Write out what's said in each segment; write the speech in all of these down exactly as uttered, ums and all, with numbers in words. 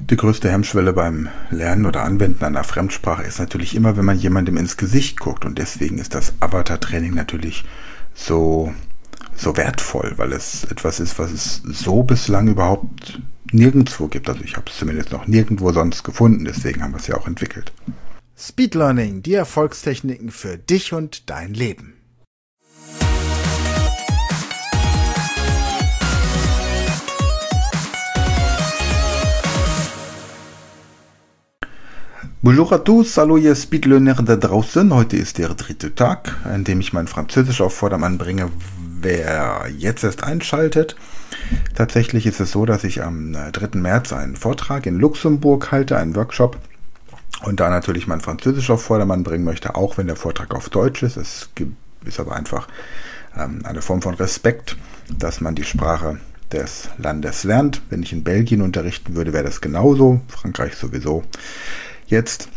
Die größte Hemmschwelle beim Lernen oder Anwenden einer Fremdsprache ist natürlich immer, wenn man jemandem ins Gesicht guckt. Und deswegen ist das Avatar-Training natürlich so, so wertvoll, weil es etwas ist, was es so bislang überhaupt nirgendwo gibt. Also ich habe es zumindest noch nirgendwo sonst gefunden. Deswegen haben wir es ja auch entwickelt. Speed Learning, die Erfolgstechniken für dich und dein Leben. Bonjour à tous, hallo ihr Speedlearner da draußen. Heute ist der dritte Tag, an dem ich mein Französisch auf Vordermann bringe. Wer jetzt erst einschaltet, tatsächlich ist es so, dass ich am dritten März einen Vortrag in Luxemburg halte, einen Workshop, und da natürlich mein Französisch auf Vordermann bringen möchte, auch wenn der Vortrag auf Deutsch ist. Es ist aber einfach ähm, eine Form von Respekt, dass man die Sprache des Landes lernt. Wenn ich in Belgien unterrichten würde, wäre das genauso, Frankreich sowieso. Jetzt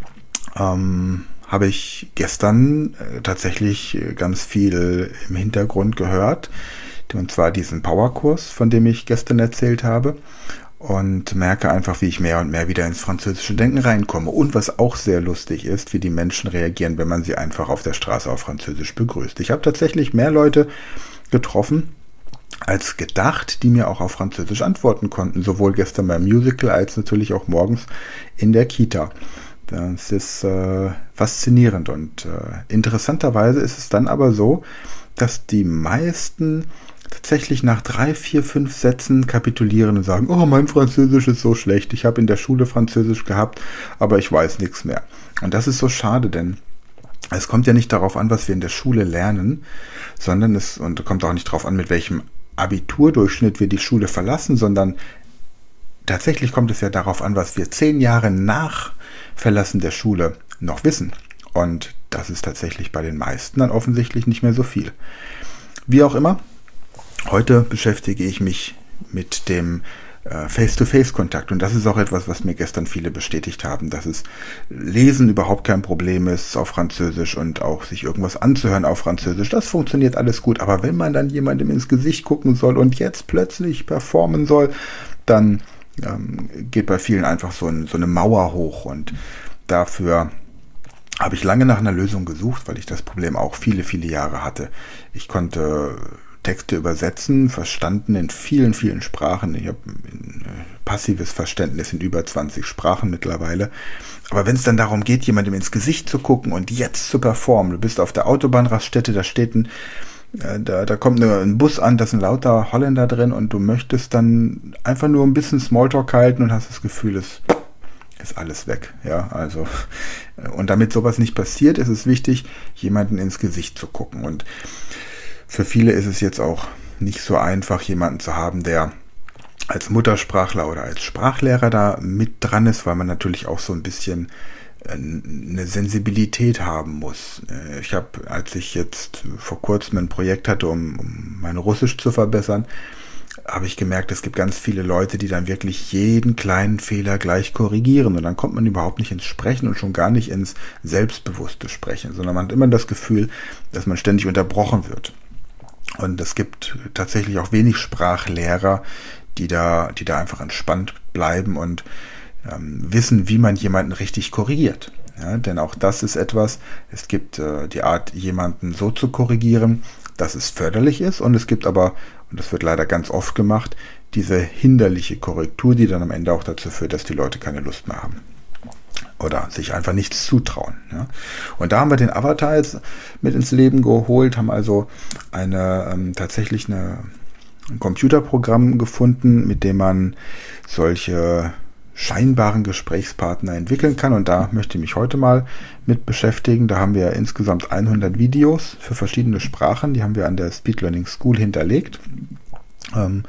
ähm, habe ich gestern äh, tatsächlich ganz viel im Hintergrund gehört, und zwar diesen Powerkurs, von dem ich gestern erzählt habe, und merke einfach, wie ich mehr und mehr wieder ins französische Denken reinkomme. Und was auch sehr lustig ist, wie die Menschen reagieren, wenn man sie einfach auf der Straße auf Französisch begrüßt. Ich habe tatsächlich mehr Leute getroffen als gedacht, die mir auch auf Französisch antworten konnten, sowohl gestern beim Musical als natürlich auch morgens in der Kita. Das ist äh, faszinierend, und äh, interessanterweise ist es dann aber so, dass die meisten tatsächlich nach drei, vier, fünf Sätzen kapitulieren und sagen, oh, mein Französisch ist so schlecht, ich habe in der Schule Französisch gehabt, aber ich weiß nichts mehr. Und das ist so schade, denn es kommt ja nicht darauf an, was wir in der Schule lernen, sondern es und kommt auch nicht darauf an, mit welchem Abiturdurchschnitt wir die Schule verlassen, sondern tatsächlich kommt es ja darauf an, was wir zehn Jahre nach Verlassen der Schule noch wissen. Und das ist tatsächlich bei den meisten dann offensichtlich nicht mehr so viel. Wie auch immer, heute beschäftige ich mich mit dem Face-to-Face-Kontakt. Und das ist auch etwas, was mir gestern viele bestätigt haben, dass es Lesen überhaupt kein Problem ist auf Französisch und auch sich irgendwas anzuhören auf Französisch. Das funktioniert alles gut. Aber wenn man dann jemandem ins Gesicht gucken soll und jetzt plötzlich performen soll, dann ähm, geht bei vielen einfach so, ein, so eine Mauer hoch. Und dafür habe ich lange nach einer Lösung gesucht, weil ich das Problem auch viele, viele Jahre hatte. Ich konnte Texte übersetzen, verstanden in vielen, vielen Sprachen. Ich habe ein passives Verständnis in über zwanzig Sprachen mittlerweile. Aber wenn es dann darum geht, jemandem ins Gesicht zu gucken und jetzt zu performen, du bist auf der Autobahnraststätte, da steht ein, äh, da, da kommt eine, ein Bus an, da sind lauter Holländer drin, und du möchtest dann einfach nur ein bisschen Smalltalk halten und hast das Gefühl, es ist alles weg. Ja, also, und damit sowas nicht passiert, ist es wichtig, jemanden ins Gesicht zu gucken. Und für viele ist es jetzt auch nicht so einfach, jemanden zu haben, der als Muttersprachler oder als Sprachlehrer da mit dran ist, weil man natürlich auch so ein bisschen eine Sensibilität haben muss. Ich habe, als ich jetzt vor kurzem ein Projekt hatte, um, um mein Russisch zu verbessern, habe ich gemerkt, es gibt ganz viele Leute, die dann wirklich jeden kleinen Fehler gleich korrigieren, und dann kommt man überhaupt nicht ins Sprechen und schon gar nicht ins selbstbewusste Sprechen, sondern man hat immer das Gefühl, dass man ständig unterbrochen wird. Und es gibt tatsächlich auch wenig Sprachlehrer, die da, die da einfach entspannt bleiben und ähm, wissen, wie man jemanden richtig korrigiert. Ja, denn auch das ist etwas, es gibt äh, die Art, jemanden so zu korrigieren, dass es förderlich ist, und es gibt aber, und das wird leider ganz oft gemacht, diese hinderliche Korrektur, die dann am Ende auch dazu führt, dass die Leute keine Lust mehr haben oder sich einfach nichts zutrauen. Ja. Und da haben wir den Avatar jetzt mit ins Leben geholt, haben also eine ähm, tatsächlich eine, ein Computerprogramm gefunden, mit dem man solche scheinbaren Gesprächspartner entwickeln kann. Und da möchte ich mich heute mal mit beschäftigen. Da haben wir insgesamt hundert Videos für verschiedene Sprachen. Die haben wir an der Speed Learning School hinterlegt. Ähm,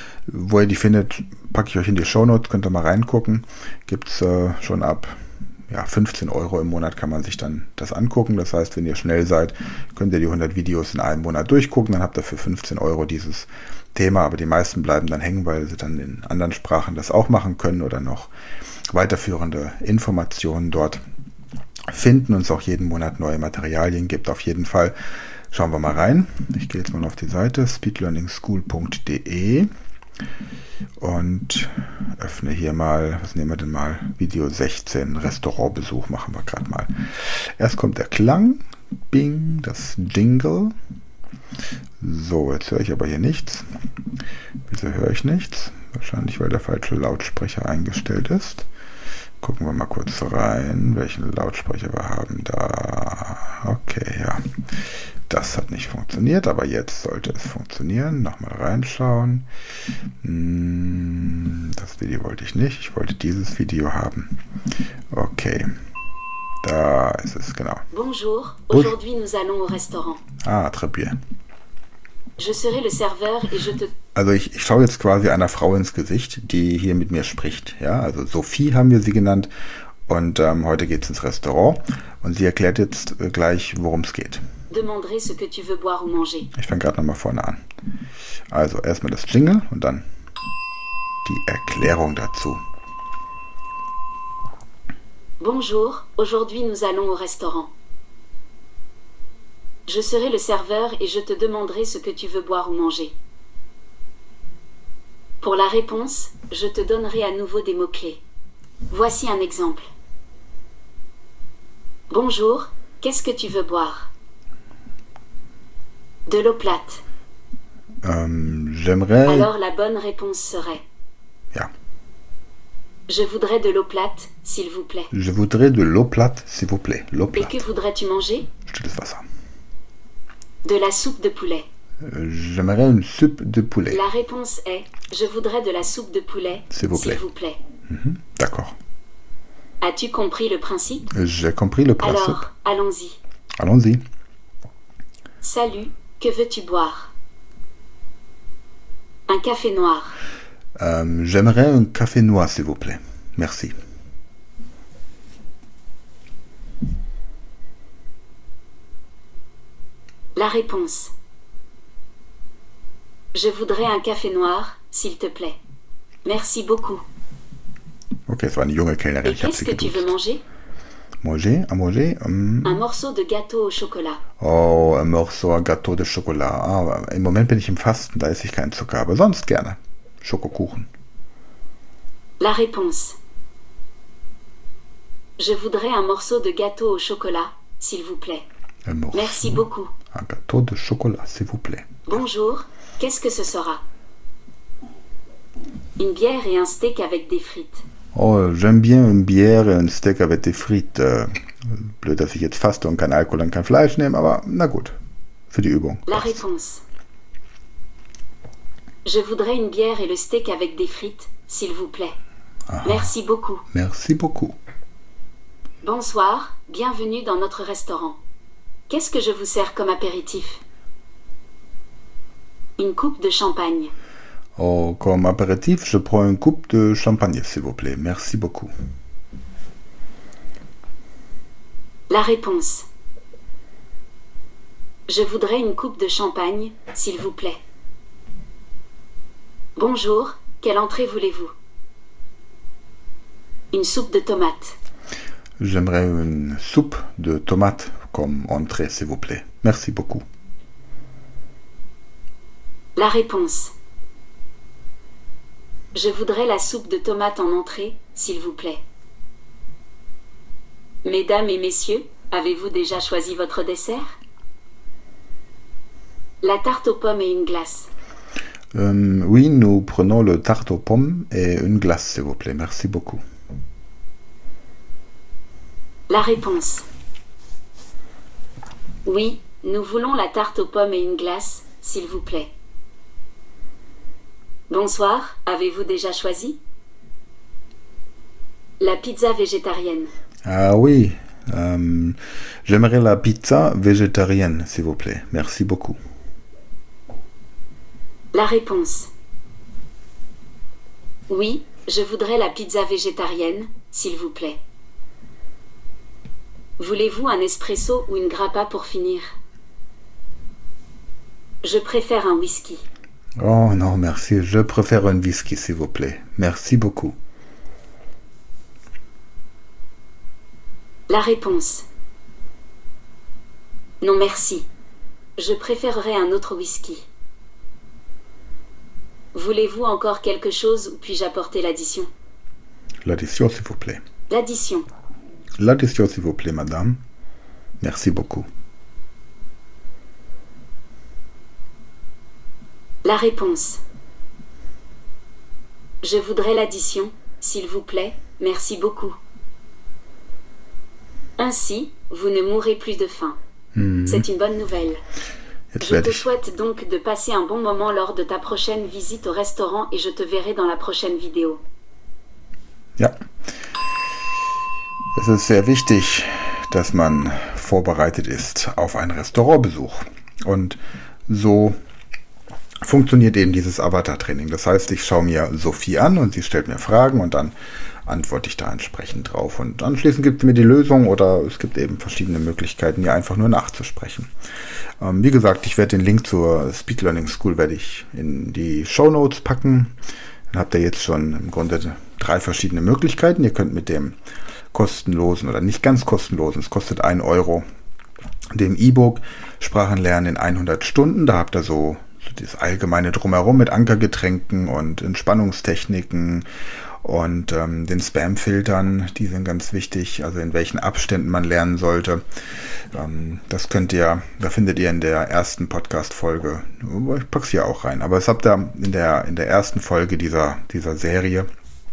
wo ihr die findet, packe ich euch in die Shownotes, könnt ihr mal reingucken. Gibt es äh, schon ab ja, fünfzehn Euro im Monat kann man sich dann das angucken. Das heißt, wenn ihr schnell seid, könnt ihr die hundert Videos in einem Monat durchgucken. Dann habt ihr für fünfzehn Euro dieses Thema. Aber die meisten bleiben dann hängen, weil sie dann in anderen Sprachen das auch machen können oder noch weiterführende Informationen dort finden und es auch jeden Monat neue Materialien gibt. Auf jeden Fall schauen wir mal rein. Ich gehe jetzt mal auf die Seite speed learning school punkt de Und öffne hier mal, was nehmen wir denn mal? Video sechzehn, Restaurantbesuch machen wir gerade mal. Erst kommt der Klang, Bing, das Jingle. So, jetzt höre ich aber hier nichts. Wieso höre ich nichts? Wahrscheinlich, weil der falsche Lautsprecher eingestellt ist. Gucken wir mal kurz rein, welchen Lautsprecher wir haben. Da, okay, ja. Das hat nicht funktioniert, aber jetzt sollte es funktionieren. Nochmal reinschauen. Das Video wollte ich nicht. Ich wollte dieses Video haben. Okay. Da ist es, genau. Bonjour, aujourd'hui nous allons au restaurant. Ah, très bien. Je serai le serveur et je te... Also ich, ich schaue jetzt quasi einer Frau ins Gesicht, die hier mit mir spricht. Ja, also Sophie haben wir sie genannt. Und ähm, heute geht es ins Restaurant. Und sie erklärt jetzt äh, gleich, worum es geht. Demanderai ce que tu veux boire ou manger. Ich fange gerade nochmal vorne an. Also erstmal das Jingle und dann die Erklärung dazu. Bonjour, aujourd'hui nous allons au restaurant. Je serai le serveur et je te demanderai ce que tu veux boire ou manger. Pour la réponse, je te donnerai à nouveau des mots-clés. Voici un exemple. Bonjour, qu'est-ce que tu veux boire? De l'eau plate. Ähm, j'aimerais... Alors la bonne réponse serait... Ja. Je voudrais de l'eau plate, s'il vous plaît. Je voudrais de l'eau plate, s'il vous plaît. L'eau Et plate. que voudrais-tu manger? Stilles Wasser. De la soupe de poulet. Euh, J'aimerais une soupe de poulet. La réponse est je voudrais de la soupe de poulet, S'il vous plaît. S'il vous plaît. Mhm, d'accord. As-tu compris le principe? J'ai compris le principe. Alors, allons-y. Allons-y. Salut, que veux-tu boire? Un café noir. Euh, J'aimerais un café noir, s'il vous plaît. Merci. La réponse. Je voudrais un café noir, s'il te plaît. Merci beaucoup. Okay, es war eine junge Kellnerin. Et Ich habe qu'est-ce sie que tu veux geduzt. manger? Manger, à manger. hum. Un morceau de gâteau au chocolat. Oh, un morceau à gâteau de Chocolat. Aber im Moment bin ich im Fasten, da esse ich keinen Zucker, aber sonst gerne. Schokokuchen. La réponse. Je voudrais un morceau de gâteau au chocolat, s'il vous plaît. Un morceau. Merci beaucoup. Un gâteau de chocolat, s'il vous plaît. Bonjour, qu'est-ce que ce sera? Une bière et un steak avec des frites. Oh, j'aime bien une bière et un steak avec des frites. Äh, blöd, dass ich jetzt faste und kein Alkohol und kein Fleisch nehme, aber na gut. Für die Übung. La passt. réponse. Je voudrais une bière et le steak avec des frites, s'il vous plaît. Aha. Merci beaucoup. Merci beaucoup. Bonsoir, bienvenue dans notre restaurant. Qu'est-ce que je vous sers comme apéritif? Une coupe de champagne. Oh, comme apéritif, je prends une coupe de champagne, s'il vous plaît. Merci beaucoup. La réponse. Je voudrais une coupe de champagne, s'il vous plaît. Bonjour, quelle entrée voulez-vous? Une soupe de tomates. J'aimerais une soupe de tomates comme entrée, s'il vous plaît. Merci beaucoup. La réponse. Je voudrais la soupe de tomates en entrée, s'il vous plaît. Mesdames et messieurs, avez-vous déjà choisi votre dessert? La tarte aux pommes et une glace. Euh, oui, nous prenons le tarte aux pommes et une glace, s'il vous plaît. Merci beaucoup. La réponse. Oui, nous voulons la tarte aux pommes et une glace, s'il vous plaît. Bonsoir, avez-vous déjà choisi? La pizza végétarienne. Ah oui, euh, j'aimerais la pizza végétarienne, s'il vous plaît. Merci beaucoup. La réponse. Oui, je voudrais la pizza végétarienne, s'il vous plaît. Voulez-vous un espresso ou une grappa pour finir? Je préfère un whisky. Oh non, merci. Je préfère un whisky, s'il vous plaît. Merci beaucoup. La réponse. Non merci. Je préférerais un autre whisky. Voulez-vous encore quelque chose ou puis-je apporter l'addition? L'addition, s'il vous plaît. L'addition. L'addition, s'il vous plaît, madame. Merci beaucoup. La réponse. Je voudrais l'addition, s'il vous plaît, merci beaucoup. Ainsi, vous ne mourrez plus de faim. Mmh. C'est une bonne nouvelle. Jetzt je te ich... souhaite donc de passer un bon moment lors de ta prochaine visite au restaurant et je te verrai dans la prochaine Video. Ja. Es ist sehr wichtig, dass man vorbereitet ist auf einen Restaurantbesuch. Und so funktioniert eben dieses Avatar-Training. Das heißt, ich schaue mir Sophie an und sie stellt mir Fragen und dann antworte ich da entsprechend drauf. Und anschließend gibt es mir die Lösung oder es gibt eben verschiedene Möglichkeiten, hier einfach nur nachzusprechen. Ähm, wie gesagt, ich werde den Link zur Speed Learning School werde ich in die Shownotes packen. Dann habt ihr jetzt schon im Grunde drei verschiedene Möglichkeiten. Ihr könnt mit dem kostenlosen oder nicht ganz kostenlosen, es kostet ein Euro, dem E-Book Sprachenlernen in hundert Stunden. Da habt ihr so, so das allgemeine Drumherum mit Ankergetränken und Entspannungstechniken und ähm, den Spam-Filtern, die sind ganz wichtig, also in welchen Abständen man lernen sollte. Ähm, das könnt ihr, da findet ihr in der ersten Podcast-Folge, ich pack's hier auch rein, aber es habt ihr in der, in der ersten Folge dieser, dieser Serie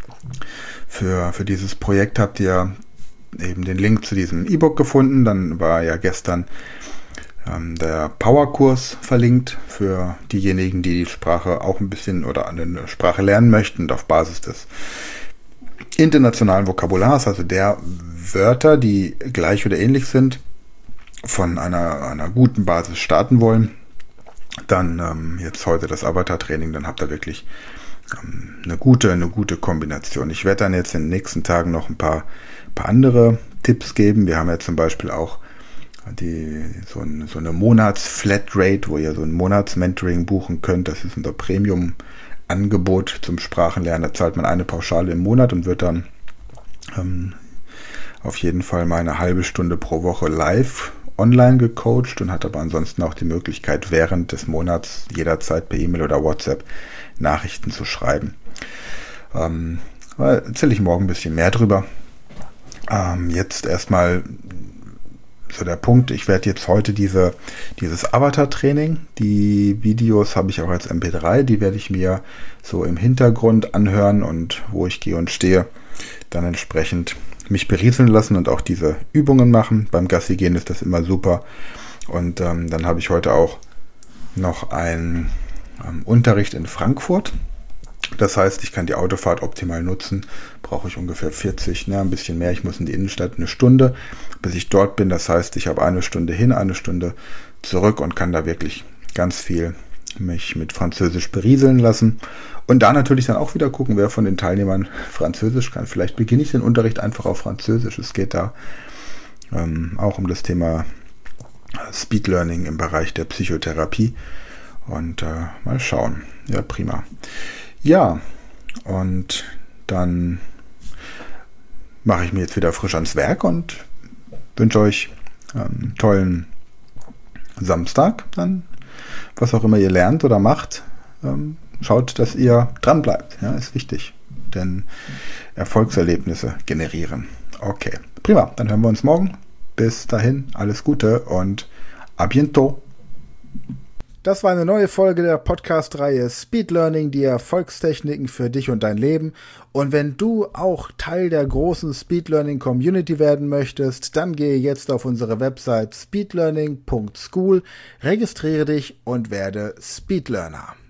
für, für dieses Projekt habt ihr eben den Link zu diesem E-Book gefunden. Dann war ja gestern ähm, der Powerkurs verlinkt für diejenigen, die die Sprache auch ein bisschen oder eine Sprache lernen möchten und auf Basis des internationalen Vokabulars, also der Wörter, die gleich oder ähnlich sind, von einer, einer guten Basis starten wollen. Dann ähm, jetzt heute das Avatar-Training, dann habt ihr wirklich ähm, eine gute, eine gute Kombination. Ich werde dann jetzt in den nächsten Tagen noch ein paar, paar andere Tipps geben. Wir haben ja zum Beispiel auch die, so, ein, so eine Monats-Flatrate, wo ihr so ein Monats-Mentoring buchen könnt. Das ist unser Premium-Angebot zum Sprachenlernen. Da zahlt man eine Pauschale im Monat und wird dann ähm, auf jeden Fall mal eine halbe Stunde pro Woche live online gecoacht und hat aber ansonsten auch die Möglichkeit, während des Monats jederzeit per E-Mail oder WhatsApp Nachrichten zu schreiben. Ähm, erzähle ich morgen ein bisschen mehr drüber. Ähm, jetzt erstmal so der Punkt, ich werde jetzt heute diese, dieses Avatar-Training, die Videos habe ich auch als M P drei, die werde ich mir so im Hintergrund anhören und wo ich gehe und stehe, dann entsprechend mich berieseln lassen und auch diese Übungen machen. Beim Gassi gehen ist das immer super. Und ähm, dann habe ich heute auch noch einen ähm, Unterricht in Frankfurt. Das heißt, ich kann die Autofahrt optimal nutzen. Brauche ich ungefähr vierzig, ne, ein bisschen mehr. Ich muss in die Innenstadt eine Stunde, bis ich dort bin. Das heißt, ich habe eine Stunde hin, eine Stunde zurück und kann da wirklich ganz viel mich mit Französisch berieseln lassen. Und da natürlich dann auch wieder gucken, wer von den Teilnehmern Französisch kann. Vielleicht beginne ich den Unterricht einfach auf Französisch. Es geht da ähm, auch um das Thema Speed Learning im Bereich der Psychotherapie. Und äh, mal schauen. Ja, prima. Ja, und dann mache ich mir jetzt wieder frisch ans Werk und wünsche euch einen tollen Samstag. Dann, was auch immer ihr lernt oder macht, ähm, schaut, dass ihr dran bleibt. Ja, ist wichtig, denn Erfolgserlebnisse generieren. Okay, prima. Dann hören wir uns morgen. Bis dahin, alles Gute und à bientôt. Das war eine neue Folge der Podcast-Reihe Speed Learning, die Erfolgstechniken für dich und dein Leben. Und wenn du auch Teil der großen Speed Learning Community werden möchtest, dann gehe jetzt auf unsere Website speedlearning punkt school, registriere dich und werde Speedlearner.